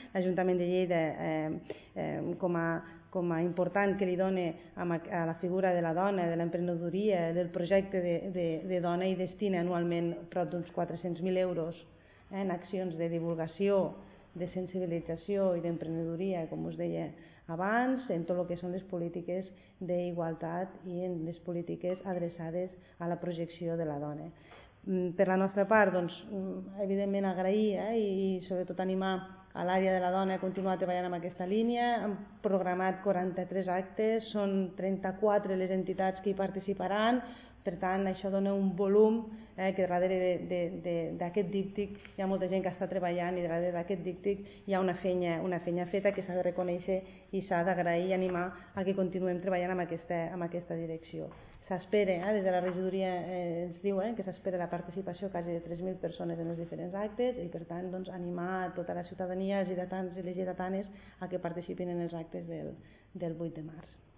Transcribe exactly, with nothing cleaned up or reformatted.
l'Ajuntament de Lleida eh, eh, com a com a important que li dona a la figura de la dona, de l'emprenedoria, del projecte de, de, de dona, i destina anualment prop d'uns quatre-cents mil euros eh, en accions de divulgació, de sensibilització i d'emprenedoria, com us deia abans, en tot el que són les polítiques d'igualtat i en les polítiques adreçades a la projecció de la dona. Per la nostra part, doncs, evidentment agrair eh, i sobretot animar a l'àrea de la dona a continuar treballant en aquesta línia. Hem programat quaranta-tres actes, són trenta-quatre les entitats que hi participaran, per tant això dona un volum eh, que darrere d'aquest díptic hi ha molta gent que està treballant i darrere d'aquest díptic hi ha una feina, una feina feta que s'ha de reconèixer i s'ha d'agrair i animar a que continuem treballant en aquesta, en aquesta direcció. S'espera, eh, des de la regidoria eh, ens diuen que s'espera la participació quasi de tres mil persones en els diferents actes i per tant doncs, animar tota la ciutadania, els lleidatans i les lleidatanes a que participin en els actes del, del vuit de març.